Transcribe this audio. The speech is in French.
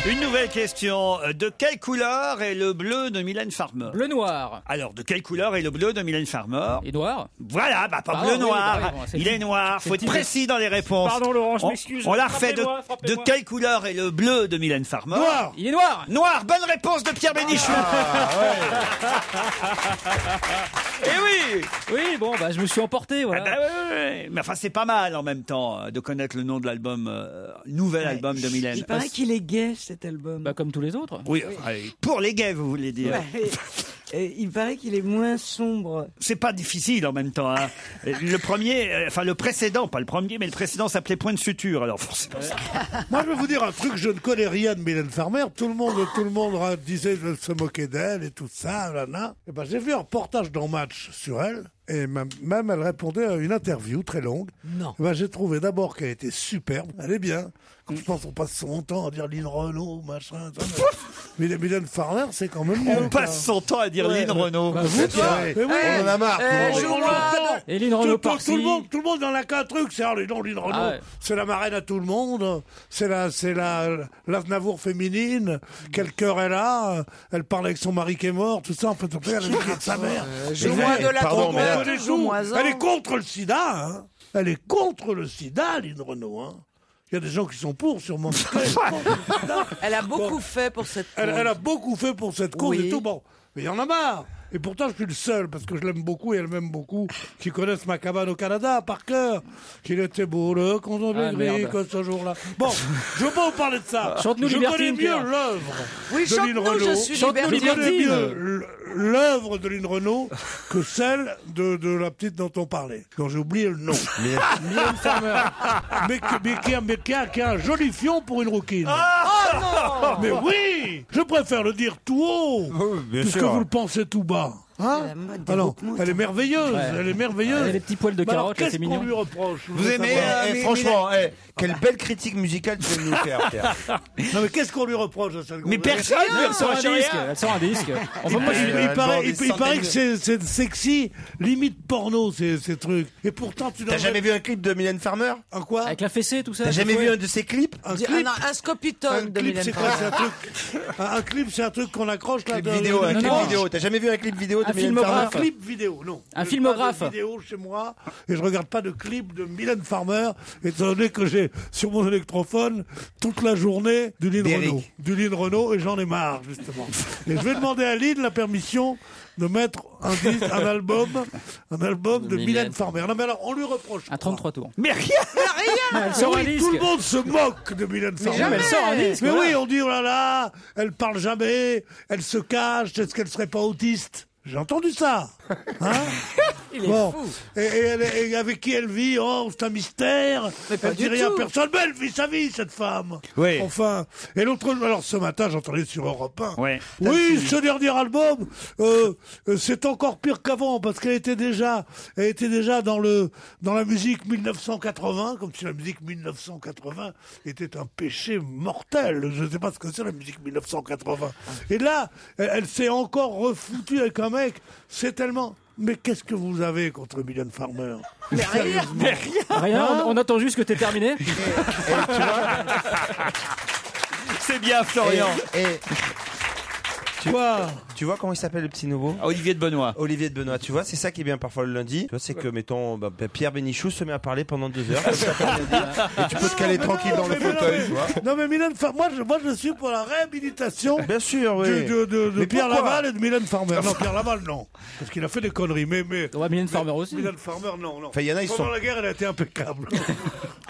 Une nouvelle question. De quelle couleur est le bleu de Mylène Farmer? Bleu noir. Alors, de quelle couleur est le bleu de Mylène Farmer? Et noir. Voilà, bah pas bleu noir. Oui, bah, il est noir. Faut être précis dans les réponses. Pardon Laurent, je m'excuse. On l'a refait. De quelle couleur est le bleu de Mylène Farmer? Noir. Il est noir. Noir. Bonne réponse de Pierre Bénichou. Eh oui. Oui, bon, bah je me suis emporté, voilà. Ah bah ouais. Mais enfin, c'est pas mal en même temps de connaître le nom de l'album, nouvel album de Mylène. Il paraît qu'il est gay, cet album. Bah comme tous les autres. Oui, allez, pour les gays, vous voulez dire. Ouais. Et il paraît qu'il est moins sombre. C'est pas difficile en même temps. Hein. Le premier, enfin le précédent, pas le premier, mais le précédent s'appelait Point de suture. Alors forcément. Moi, je vais vous dire un truc, je ne connais rien de Mylène Farmer. Tout le monde disait de se moquer d'elle et tout ça, là. Et ben, j'ai vu un reportage dans Match sur elle. Et même elle répondait à une interview très longue. Non. Et ben, j'ai trouvé d'abord qu'elle était superbe. Elle est bien. Quand je pense qu'on passe son temps à dire Lynn Renault, machin. Mais Mylène Farmer, c'est quand même On passe son temps à dire Lynn Renault. Bah, vous, mais oui, On en a marre. on l'entend. Et Lynn Renault Tout par-ci. le monde n'en a qu'un truc, c'est Lynn Renault. Ah ouais. C'est la marraine à tout le monde. C'est l'Aznavour féminine. Quel cœur elle a. Elle parle avec son mari qui est mort, tout ça. En fait, elle est de sa mère. Joue-moi de la Pardon, mais là- trompette, joue-moi ça. Elle est contre le sida, hein. Elle est contre le sida, Lynn Renault, hein. Il y a des gens qui sont pour, sûrement. Elle a beaucoup fait pour cette cause. Elle a beaucoup fait pour cette cause Oui. et tout. Bon, mais il y en a marre. Et pourtant, je suis le seul, parce que je l'aime beaucoup et elle m'aime beaucoup, qui connaissent ma cabane au Canada par cœur. Qu'il était beau le quand on Ah, gris merde. que ce jour-là. Bon, je veux pas vous parler de ça. Chante-nous Je Libertine, connais mieux Pierre. l'œuvre Oui, de Lynn chante-nous, je Renault. suis Chante-nous Je connais Libertine. mieux l'œuvre de Lynn Renault que celle de la petite dont on parlait, dont j'ai oublié le nom. Mylène Farmer. mais qui a un joli fion pour une rouquine. Oh non. Mais oui, je préfère le dire tout haut, bien puisque sûr. vous le pensez tout bas. Hein? C'est la mode des Alors, roupes-moutes. elle est merveilleuse, Ouais. elle est merveilleuse. Elle a des petits poils de Mais alors, carotte, là, c'est qu'est-ce qu'on mignon. lui reproche Vous aimez Franchement, quelle belle critique musicale tu viens de nous faire, Pierre. Non mais qu'est-ce qu'on lui reproche à cette Mais gonzesse personne ne Elle sort un reproche disque. rien. Elle sort un disque. Enfin, moi, je suis... Il paraît des il paraît que centaines c'est sexy, limite porno ces trucs. Et pourtant tu T'as n'as jamais vu un clip de Mylène Farmer? un quoi? Avec la fessée, tout ça. T'as jamais Ouais. vu un de ses clips? Un Un clip. scopitone de clip, Mylène c'est quoi? Farmer. C'est un truc. Un clip, c'est un truc qu'on accroche là. Clip vidéo, un non, clip non. vidéo. T'as jamais vu un clip vidéo de Un Mylène filmographe. Farmer? Un clip vidéo, non. Un Je filmographe. pas de vidéo chez moi et je regarde pas de clip de Mylène Farmer, étant donné que j'ai sur mon électrophone toute la journée du Lynn Renault et j'en ai marre justement. Et je vais demander à Lynn la permission de mettre un album de Mylène Farmer. Non mais alors on lui reproche. Un 33 tours. Mais rien. Elle sort un Oui, disque. tout le monde se moque de Mylène Farmer. Mais elle sort un disque. Mais voilà. oui, on dit oh là là, elle parle jamais, elle se cache, est-ce qu'elle serait pas autiste? J'ai entendu ça. Hein? Il est Bon. fou. Et avec qui elle vit? Oh, c'est un mystère. Mais pas Elle dit du rien à tout. personne. Mais elle vit sa vie, cette femme. Oui. Enfin. Et l'autre, alors ce matin, j'entendais sur Europe 1. Ouais. Oui, ce dernier album, c'est encore pire qu'avant parce qu'elle était déjà dans la musique 1980, comme si la musique 1980 était un péché mortel. Je ne sais pas ce que c'est la musique 1980. Et là, elle s'est encore refoutue avec un mec. C'est tellement. Mais qu'est-ce que vous avez contre Mylène Farmer? Mais rien. Rien, on attend juste que t'aies terminé. C'est bien, Florian. Quoi? Tu vois comment il s'appelle le petit nouveau? Olivier de Benoît. Olivier de Benoît, tu vois, c'est ça qui est bien parfois le lundi. Tu vois, c'est que, mettons, Pierre Bénichou se met à parler pendant 2 heures. Comme ça, t'as rien dit. Et tu peux te caler tranquille dans le fauteuil, tu vois. Non mais Mylène Farmer, moi je suis pour la réhabilitation Bien sûr, oui. de Mais Pierre pourquoi Laval et de Mylène Farmer. Non, Pierre Laval, non. Parce qu'il a fait des conneries, mais On va Mylène Farmer aussi. Mylène Farmer, non. Enfin, il y en a, ils Pendant sont. la guerre, elle a été impeccable.